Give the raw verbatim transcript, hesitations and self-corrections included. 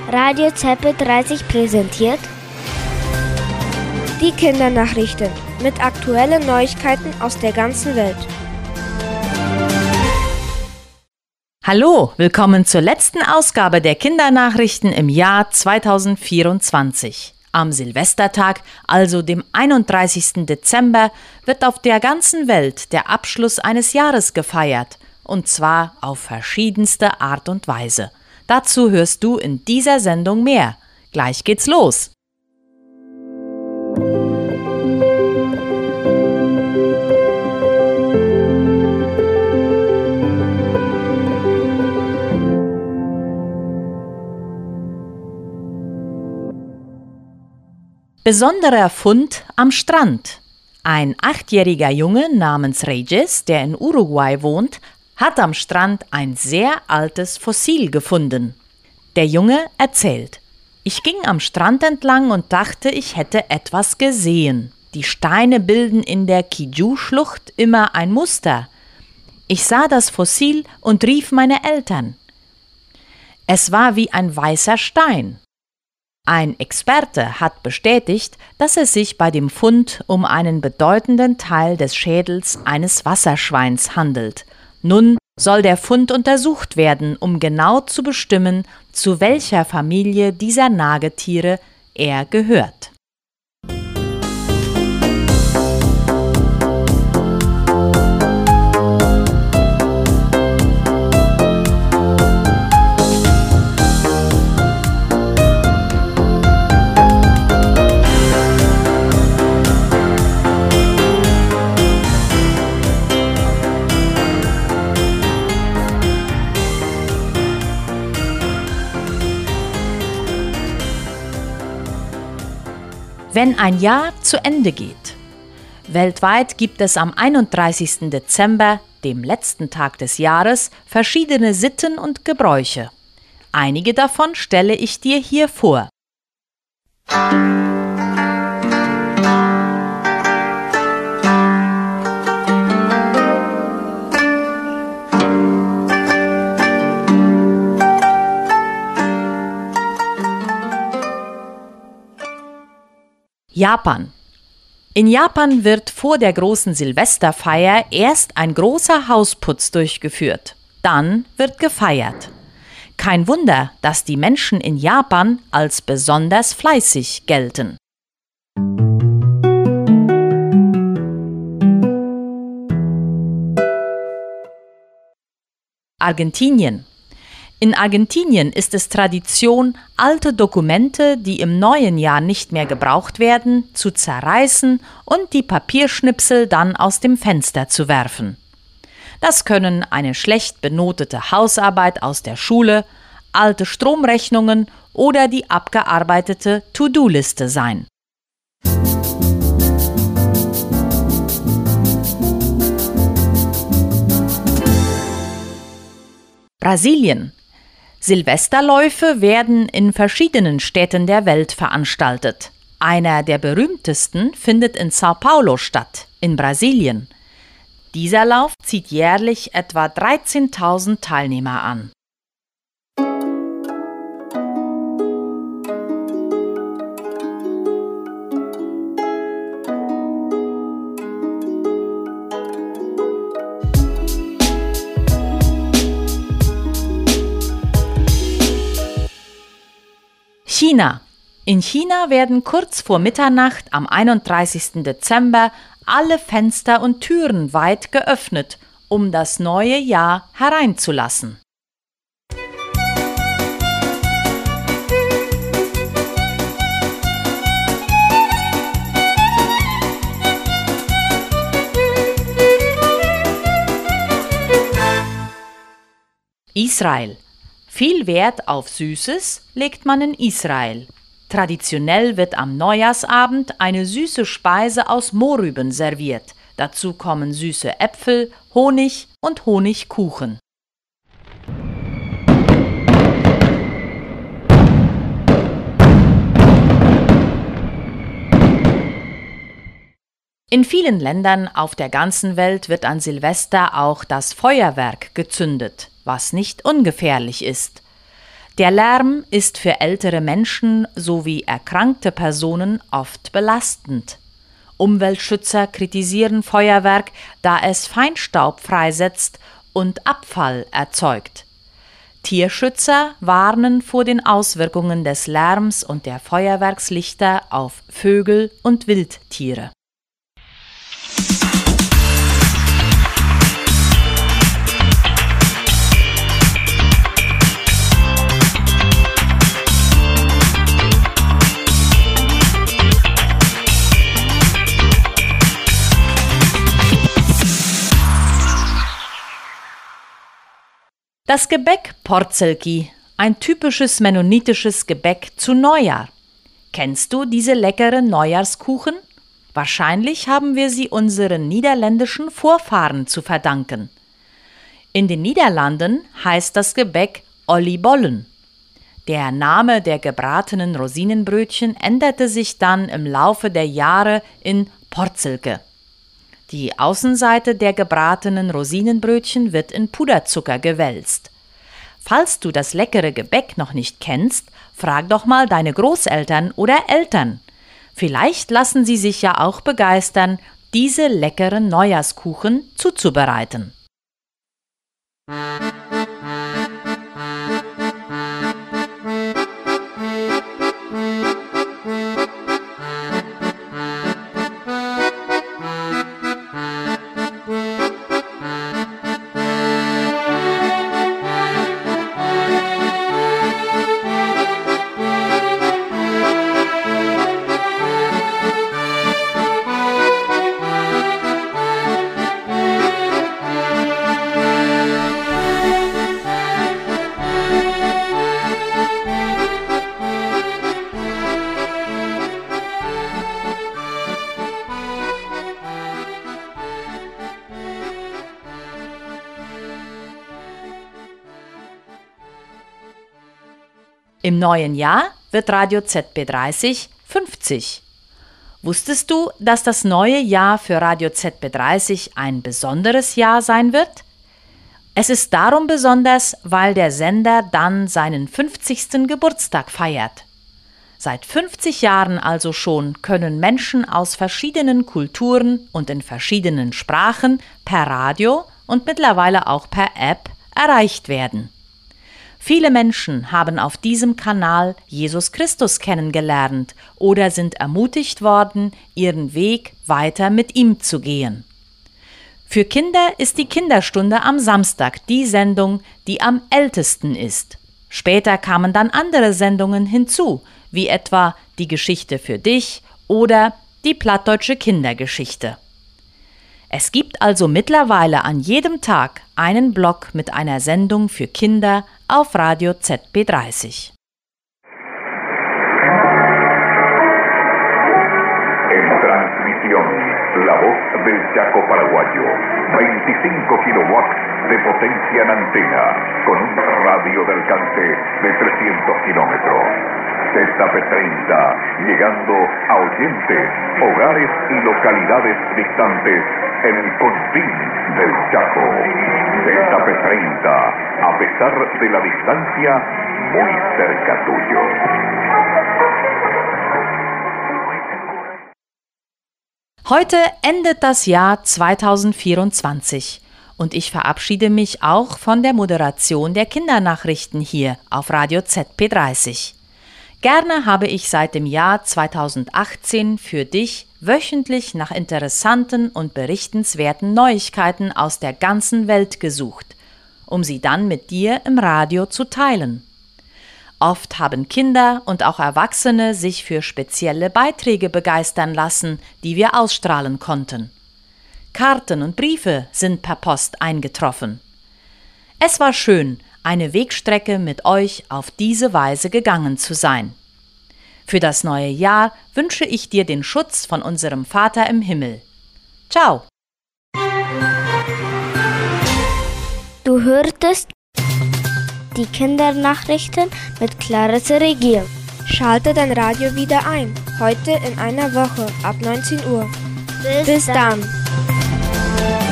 Radio Z B dreißig präsentiert die Kindernachrichten mit aktuellen Neuigkeiten aus der ganzen Welt. Hallo, willkommen zur letzten Ausgabe der Kindernachrichten im Jahr zweitausendvierundzwanzig. Am Silvestertag, also dem einunddreißigsten Dezember, wird auf der ganzen Welt der Abschluss eines Jahres gefeiert, und zwar auf verschiedenste Art und Weise. Dazu hörst du in dieser Sendung mehr. Gleich geht's los! Besonderer Fund am Strand. Ein achtjähriger Junge namens Regis, der in Uruguay wohnt, hat am Strand ein sehr altes Fossil gefunden. Der Junge erzählt: Ich ging am Strand entlang und dachte, ich hätte etwas gesehen. Die Steine bilden in der Kiju-Schlucht immer ein Muster. Ich sah das Fossil und rief meine Eltern. Es war wie ein weißer Stein. Ein Experte hat bestätigt, dass es sich bei dem Fund um einen bedeutenden Teil des Schädels eines Wasserschweins handelt. Nun soll der Fund untersucht werden, um genau zu bestimmen, zu welcher Familie dieser Nagetiere er gehört. Wenn ein Jahr zu Ende geht. Weltweit gibt es am einunddreißigsten Dezember, dem letzten Tag des Jahres, verschiedene Sitten und Gebräuche. Einige davon stelle ich dir hier vor. Japan. In Japan wird vor der großen Silvesterfeier erst ein großer Hausputz durchgeführt. Dann wird gefeiert. Kein Wunder, dass die Menschen in Japan als besonders fleißig gelten. Argentinien. In Argentinien ist es Tradition, alte Dokumente, die im neuen Jahr nicht mehr gebraucht werden, zu zerreißen und die Papierschnipsel dann aus dem Fenster zu werfen. Das können eine schlecht benotete Hausarbeit aus der Schule, alte Stromrechnungen oder die abgearbeitete To-Do-Liste sein. Brasilien. Silvesterläufe werden in verschiedenen Städten der Welt veranstaltet. Einer der berühmtesten findet in São Paulo statt, in Brasilien. Dieser Lauf zieht jährlich etwa dreizehntausend Teilnehmer an. China. In China werden kurz vor Mitternacht am einunddreißigsten Dezember alle Fenster und Türen weit geöffnet, um das neue Jahr hereinzulassen. Israel. Viel Wert auf Süßes legt man in Israel. Traditionell wird am Neujahrsabend eine süße Speise aus Mohrrüben serviert. Dazu kommen süße Äpfel, Honig und Honigkuchen. In vielen Ländern auf der ganzen Welt wird an Silvester auch das Feuerwerk gezündet, was nicht ungefährlich ist. Der Lärm ist für ältere Menschen sowie erkrankte Personen oft belastend. Umweltschützer kritisieren Feuerwerk, da es Feinstaub freisetzt und Abfall erzeugt. Tierschützer warnen vor den Auswirkungen des Lärms und der Feuerwerkslichter auf Vögel und Wildtiere. Das Gebäck Porzelki, ein typisches mennonitisches Gebäck zu Neujahr. Kennst du diese leckeren Neujahrskuchen? Wahrscheinlich haben wir sie unseren niederländischen Vorfahren zu verdanken. In den Niederlanden heißt das Gebäck oliebollen. Der Name der gebratenen Rosinenbrötchen änderte sich dann im Laufe der Jahre in Porzelke. Die Außenseite der gebratenen Rosinenbrötchen wird in Puderzucker gewälzt. Falls du das leckere Gebäck noch nicht kennst, frag doch mal deine Großeltern oder Eltern. Vielleicht lassen sie sich ja auch begeistern, diese leckeren Neujahrskuchen zuzubereiten. Im neuen Jahr wird Radio Z B dreißig fünfzig. Wusstest du, dass das neue Jahr für Radio Z B dreißig ein besonderes Jahr sein wird? Es ist darum besonders, weil der Sender dann seinen fünfzigsten Geburtstag feiert. Seit fünfzig Jahren also schon können Menschen aus verschiedenen Kulturen und in verschiedenen Sprachen per Radio und mittlerweile auch per App erreicht werden. Viele Menschen haben auf diesem Kanal Jesus Christus kennengelernt oder sind ermutigt worden, ihren Weg weiter mit ihm zu gehen. Für Kinder ist die Kinderstunde am Samstag die Sendung, die am ältesten ist. Später kamen dann andere Sendungen hinzu, wie etwa die Geschichte für dich oder die plattdeutsche Kindergeschichte. Es gibt also mittlerweile an jedem Tag einen Block mit einer Sendung für Kinder auf Radio Z B dreißig. En transmisión, la voz del Chaco paraguayo, veinticinco kilowatts de potencia en antena, con un radio de alcance de trescientos kilómetros. Z P treinta, llegando a oyentes, hogares y localidades distantes en el confín del Chaco. Z P treinta, a pesar de la distancia, muy cerca tuyo. Heute endet das Jahr zweitausendvierundzwanzig und ich verabschiede mich auch von der Moderation der Kindernachrichten hier auf Radio Z B dreißig. Gerne habe ich seit dem Jahr zweitausendachtzehn für dich wöchentlich nach interessanten und berichtenswerten Neuigkeiten aus der ganzen Welt gesucht, um sie dann mit dir im Radio zu teilen. Oft haben Kinder und auch Erwachsene sich für spezielle Beiträge begeistern lassen, die wir ausstrahlen konnten. Karten und Briefe sind per Post eingetroffen. Es war schön, eine Wegstrecke mit euch auf diese Weise gegangen zu sein. Für das neue Jahr wünsche ich dir den Schutz von unserem Vater im Himmel. Ciao! Du hörtest die Kindernachrichten mit Clarisse Regier. Schalte dein Radio wieder ein, heute in einer Woche ab neunzehn Uhr. Bis, Bis dann!